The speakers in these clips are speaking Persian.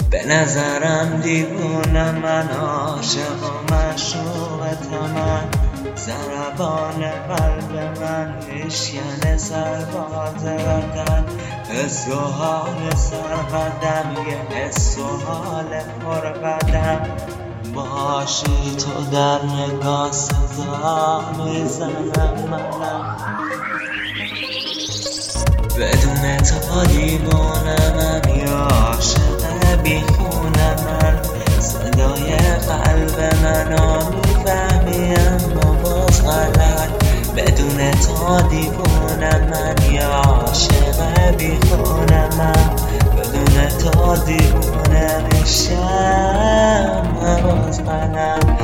به نظرم دیوونه من، عاشق و معشوقت من، ضربان قلب من میشکنه سرباز وطن، حس و حال سرقدم یه حس و حال پرقدم، باشی تو در نگاه صدا میزنم منم، بدون تو دیوانم یا عاشق بیخونه من، صدای قلب منو میفهمی اما باز غلط، بدون تو دیوانم من یا عاشق بیخونه من، بدون تو دیوانه میشم باز غلط.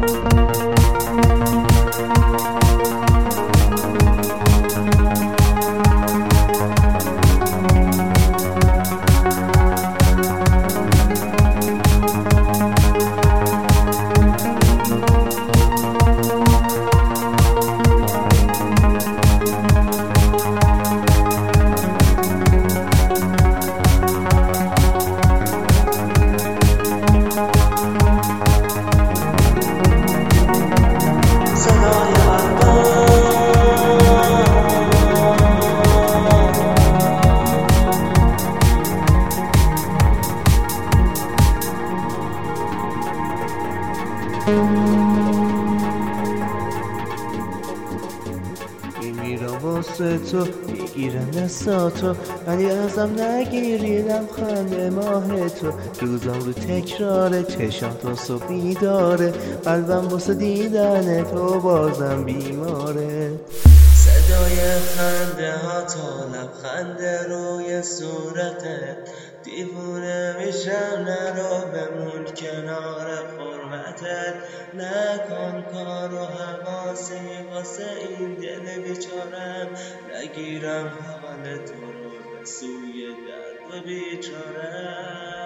میمیرم واسه تو، میگیرم دستاتو، ولی ازم نگیریدم خنده ماه تو، روزم رو تکراره، چشم تا صبح بیداره، قلبم واسه دیدن تو بازم بیماره، صدای خنده ها تا لبخند روی صورتت، دیوونه میشم نرو بمون کنار حرمتت، نکن کار و حواسی واسه این دل بیچارم، نگیرم حال تو رو به سوی درد و بیچارم.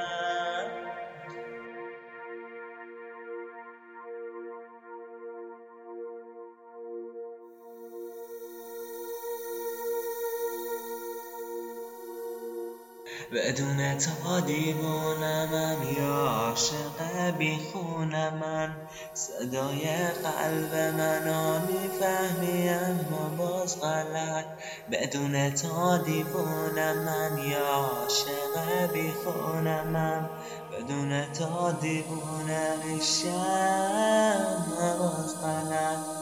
بدون تو دیوانمم یا عاشق بیخونه من، صدای قلب منو میفهمی اما باز غلط، بدون تو دیوانم من یا عاشق بیخونه من، بدون تو دیوانه میشم باز غلط.